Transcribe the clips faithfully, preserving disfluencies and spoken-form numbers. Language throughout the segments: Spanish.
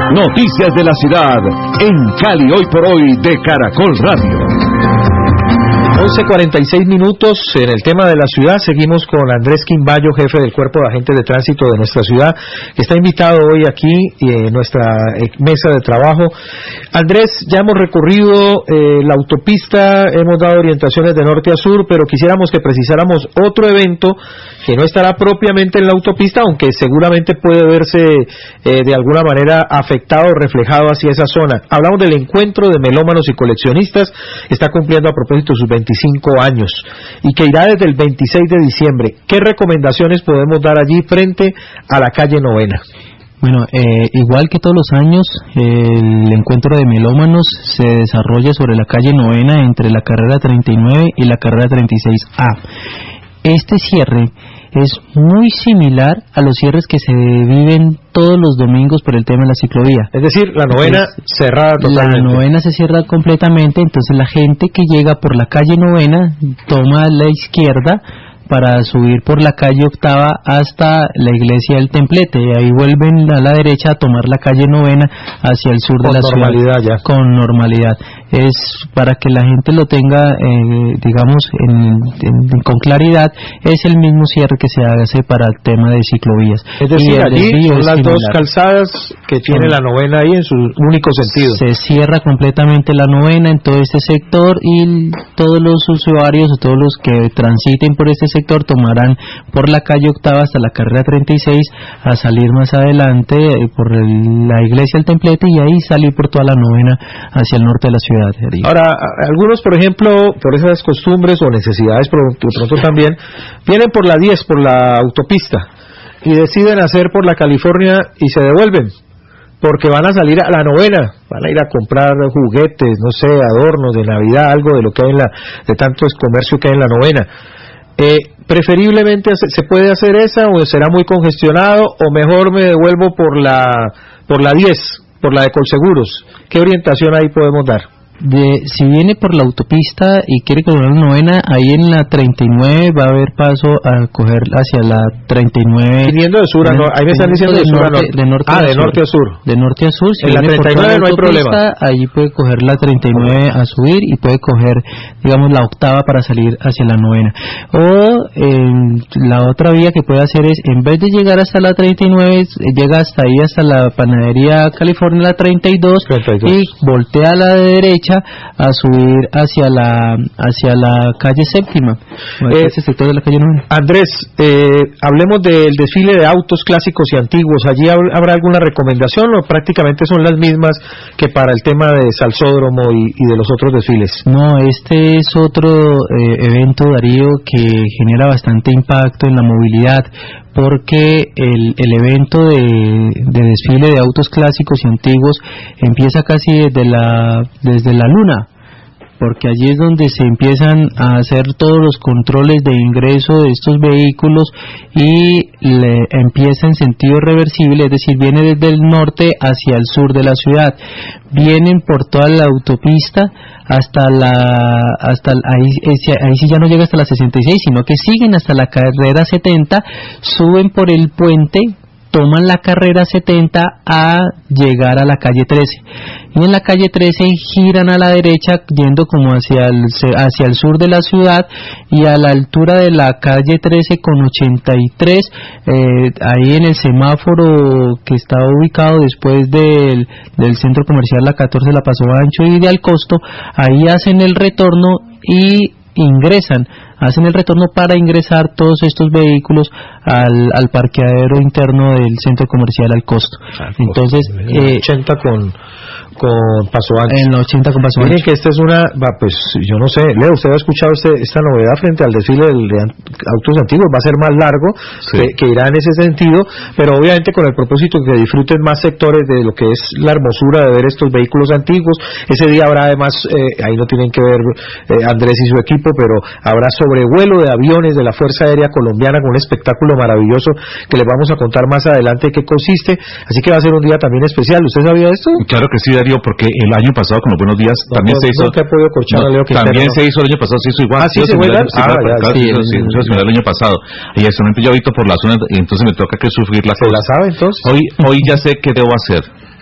Noticias de la ciudad en Cali Hoy por Hoy de Caracol Radio. once cuarenta y seis minutos. En el tema de la ciudad seguimos con Andrés Quimbayo, jefe del Cuerpo de Agentes de Tránsito de nuestra ciudad, que está invitado hoy aquí en nuestra mesa de trabajo. Andrés, ya hemos recorrido eh, la autopista, hemos dado orientaciones de norte a sur, pero quisiéramos que precisáramos otro evento que no estará propiamente en la autopista, aunque seguramente puede verse eh, de alguna manera afectado o reflejado hacia esa zona. Hablamos del encuentro de melómanos y coleccionistas, está cumpliendo a propósito sus veinticinco años y que irá desde el veintiséis de diciembre. ¿Qué recomendaciones podemos dar allí frente a la calle Novena? Bueno, eh, igual que todos los años, eh, el encuentro de melómanos se desarrolla sobre la calle Novena entre la carrera treinta y nueve y la carrera treinta y seis A. Este cierre es muy similar a los cierres que se viven todos los domingos por el tema de la ciclovía. Es decir, la novena entonces, cerrada totalmente. La novena se cierra completamente, entonces la gente que llega por la calle Novena toma la izquierda para subir por la calle Octava hasta la iglesia del Templete, y ahí vuelven a la derecha a tomar la calle Novena hacia el sur de la ciudad. Con normalidad ya. Con normalidad. Es para que la gente lo tenga, eh, digamos, en, en, con claridad, es el mismo cierre que se hace para el tema de ciclovías. Es decir, allí son las dos calzadas que tiene la novena ahí en su único sentido. Se cierra completamente la novena en todo este sector y todos los usuarios o todos los que transiten por este sector tomarán por la calle Octava hasta la carrera treinta y seis a salir más adelante por el, la iglesia del Templete y ahí salir por toda la novena hacia el norte de la ciudad. Ahora, algunos, por ejemplo, por esas costumbres o necesidades, por pronto también, vienen por la diez, por la autopista, y deciden hacer por la California y se devuelven, porque van a salir a la novena, van a ir a comprar juguetes, no sé, adornos de Navidad, algo de lo que hay en la, de tanto comercio que hay en la novena. Eh, preferiblemente se puede hacer esa, o será muy congestionado, o mejor me devuelvo por la por la diez, por la de Colseguros. ¿Qué orientación ahí podemos dar? De, si viene por la autopista y quiere coger la novena, ahí en la treinta y nueve va a haber paso a coger hacia la treinta y nueve. Viniendo de sur a norte, ahí me están diciendo de, de sur norte, a norte. De norte ah, a de sur. norte a sur. De norte a sur. Si en la treinta y nueve no hay problema. Ahí puede coger la treinta y nueve a subir y puede coger, digamos, la octava para salir hacia la novena. O eh, la otra vía que puede hacer es, en vez de llegar hasta la treinta y nueve, llega hasta ahí, hasta la panadería California, la treinta y dos, treinta y dos. Y voltea a la derecha a subir hacia la hacia la calle Séptima, eh, ese sector de la calle Novena. Andrés, eh, hablemos del desfile de autos clásicos y antiguos. ¿Allí habrá alguna recomendación o prácticamente son las mismas que para el tema de Salsódromo y, y de los otros desfiles? No, este es otro eh, evento, Darío, que genera bastante impacto en la movilidad, porque el, el evento de, de desfile de autos clásicos y antiguos empieza casi desde la desde la luna, porque allí es donde se empiezan a hacer todos los controles de ingreso de estos vehículos y le empieza en sentido reversible, es decir, viene desde el norte hacia el sur de la ciudad, vienen por toda la autopista hasta la hasta ahí, ahí sí ya no llega hasta la sesenta y seis, sino que siguen hasta la carrera setenta, suben por el puente, toman la carrera setenta a llegar a la calle trece, y en la calle trece giran a la derecha yendo como hacia el, hacia el sur de la ciudad, y a la altura de la calle trece con ochenta y tres, eh, ahí en el semáforo que está ubicado después del, del centro comercial La catorce, La Paso Ancho y de Alcosto, ahí hacen el retorno y ingresan, hacen el retorno para ingresar todos estos vehículos al, al parqueadero interno del centro comercial Alcosto. Entonces, eh, ochenta con con Paso Ancho. En la ochenta con Paso Ancho. Miren que esta es una, va, pues yo no sé, Leo, ¿usted ha escuchado este, esta novedad frente al desfile de autos antiguos? Va a ser más largo, sí, que, que irá en ese sentido, pero obviamente con el propósito de que disfruten más sectores de lo que es la hermosura de ver estos vehículos antiguos. Ese día habrá además, eh, ahí no tienen que ver eh, Andrés y su equipo, pero habrá sobrevuelo de aviones de la Fuerza Aérea Colombiana con un espectáculo maravilloso que les vamos a contar más adelante qué consiste, así que va a ser un día también especial. ¿Usted sabía esto? Claro que sí, porque el año pasado con los Buenos Días no, también no, se hizo no te he podido corchar, no, Leo, también no. se hizo el año pasado, se hizo igual. Ah, sí, se fue ah, ya, sí, sí, se hizo el año pasado, y actualmente yo habito por la zona y entonces me toca que sufrir la ¿Se cosa. La sabe entonces? Hoy, hoy ya sé qué debo hacer.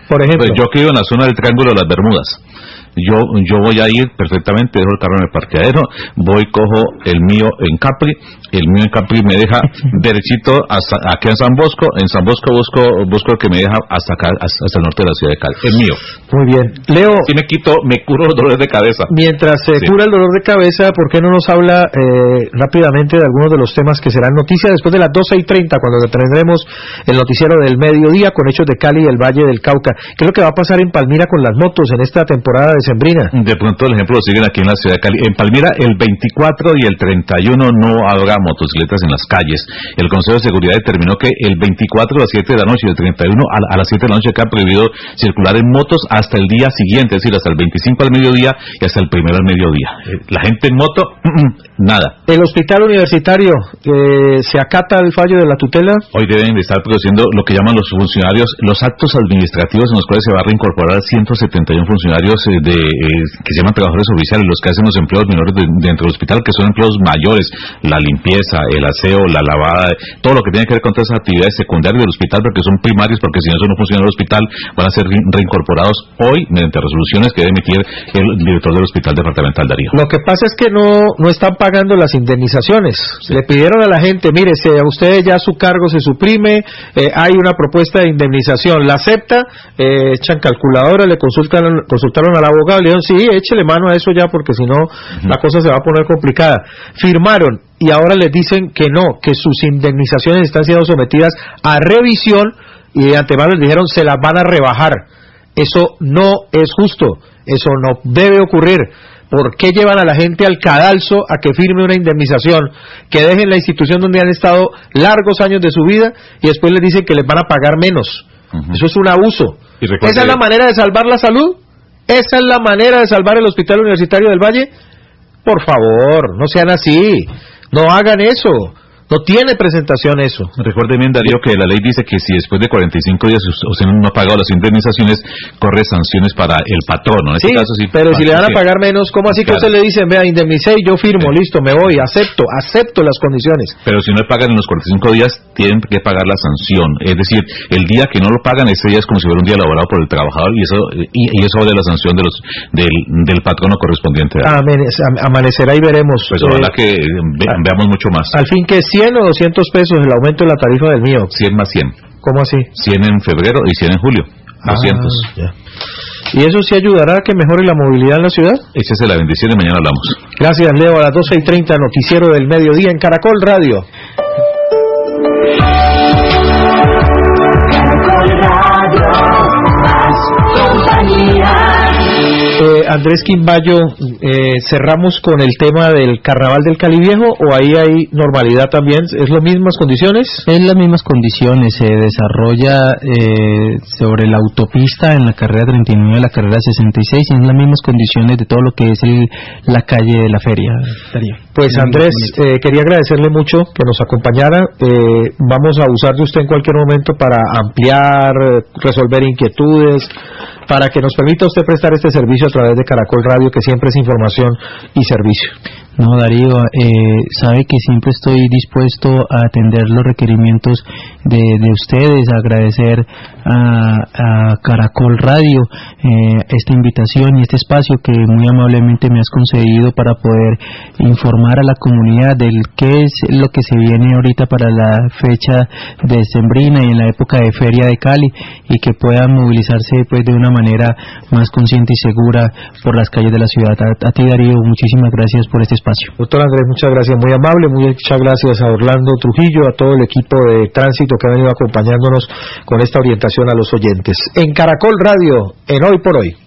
Por ejemplo, pues yo que vivo en la zona del Triángulo de las Bermudas, yo yo voy a ir perfectamente, dejo el carro en el parqueadero, voy, cojo el mío en Capri, el mío en Capri me deja derechito hasta aquí en San Bosco, en San Bosco busco busco el que me deja hasta acá, hasta, hasta el norte de la ciudad de Cali, el mío. Muy bien. Leo, y me quito, me curo los dolores de cabeza. Mientras se sí. cura el dolor de cabeza, ¿por qué no nos habla eh, rápidamente de algunos de los temas que serán noticia después de las doce y treinta, cuando tendremos el noticiero del mediodía con hechos de Cali y el Valle del Cauca? ¿Qué es lo que va a pasar en Palmira con las motos en esta temporada de sembrina? De pronto el ejemplo lo siguen aquí en la ciudad de Cali. En Palmira el veinticuatro y el treinta y uno no habrá motocicletas en las calles. El Consejo de Seguridad determinó que el veinticuatro a las siete de la noche y el treinta y uno a, a las siete de la noche queda prohibido circular en motos hasta el día siguiente, es decir, hasta el veinticinco al mediodía y hasta el primero al mediodía. La gente en moto, nada. ¿El hospital universitario eh, se acata el fallo de la tutela? Hoy deben de estar produciendo lo que llaman los funcionarios, los actos administrativos en los cuales se va a reincorporar ciento setenta y uno funcionarios eh, de eh, que se llaman trabajadores oficiales, los que hacen los empleos menores de, dentro del hospital, que son empleos mayores, la limpieza, el aseo, la lavada, todo lo que tiene que ver con todas esas actividades secundarias del hospital, porque son primarios, porque si no eso no funciona en el hospital, van a ser reincorporados hoy mediante resoluciones que debe emitir el director del hospital departamental, Darío. Lo que pasa es que no, no están pagando las indemnizaciones. Sí. Le pidieron a la gente, mire, si a usted ya su cargo se suprime, eh, hay una propuesta de indemnización, la acepta, eh, echan calculadora, le consultan, consultaron al abogado, le dijeron, sí, échele mano a eso ya, porque si no, uh-huh. la cosa se va a poner complicada. Firmaron, y ahora les dicen que no, que sus indemnizaciones están siendo sometidas a revisión, y de antemano les dijeron, se las van a rebajar. Eso no es justo, eso no debe ocurrir. ¿Por qué llevan a la gente al cadalso a que firme una indemnización, que dejen la institución donde han estado largos años de su vida, y después les dicen que les van a pagar menos? Uh-huh. Eso es un abuso. ¿Esa es la manera de salvar la salud? ¿Esa es la manera de salvar el Hospital Universitario del Valle? Por favor, no sean así, no hagan eso. No tiene presentación eso. Recuerde bien, Darío, que la ley dice que si después de cuarenta y cinco días usted no ha pagado las indemnizaciones, corre sanciones para el patrono. En sí, este caso, sí, pero si le van a pagar menos, ¿cómo así claro. que usted le dice, vea, indemnicé y yo firmo, sí. listo, me voy, acepto, acepto las condiciones? Pero si no le pagan en los cuarenta y cinco días, tienen que pagar la sanción. Es decir, el día que no lo pagan, ese día es como si fuera un día laborado por el trabajador, y eso y, y eso de la sanción de los del, del patrono correspondiente. Amanecerá y veremos. Pues ojalá eh, que ve, veamos mucho más. Al fin que cien o doscientos pesos el aumento de la tarifa del mío. cien más cien. ¿Cómo así? cien en febrero y cien en julio. Ah, doscientos. Ya. ¿Y eso sí ayudará a que mejore la movilidad en la ciudad? Échese la bendición y mañana hablamos. Gracias, Leo. A las doce y treinta, noticiero del mediodía en Caracol Radio. Caracol Radio, más compañía. Eh, Andrés Quimbayo, eh, cerramos con el tema del Carnaval del Cali Viejo, o ahí hay normalidad también. ¿Es las mismas condiciones? Es las mismas condiciones. Se desarrolla eh, sobre la autopista en la carrera treinta y nueve, la carrera sesenta y seis, y en las mismas condiciones de todo lo que es el, la calle de la feria. Darío. Pues Andrés, eh, quería agradecerle mucho que nos acompañara. Eh, vamos a usar de usted en cualquier momento para ampliar, resolver inquietudes, para que nos permita usted prestar este servicio a través de Caracol Radio, que siempre es información y servicio. No, Darío, eh, sabe que siempre estoy dispuesto a atender los requerimientos de, de ustedes, agradecer a, a Caracol Radio eh, esta invitación y este espacio que muy amablemente me has concedido para poder informar a la comunidad del qué es lo que se viene ahorita para la fecha decembrina y en la época de Feria de Cali, y que puedan movilizarse pues de una manera más consciente y segura por las calles de la ciudad. A, a ti, Darío, muchísimas gracias por este espacio. Doctor Andrés, muchas gracias, muy amable. Muchas gracias a Orlando Trujillo, a todo el equipo de tránsito que ha venido acompañándonos con esta orientación a los oyentes. En Caracol Radio, en Hoy por Hoy.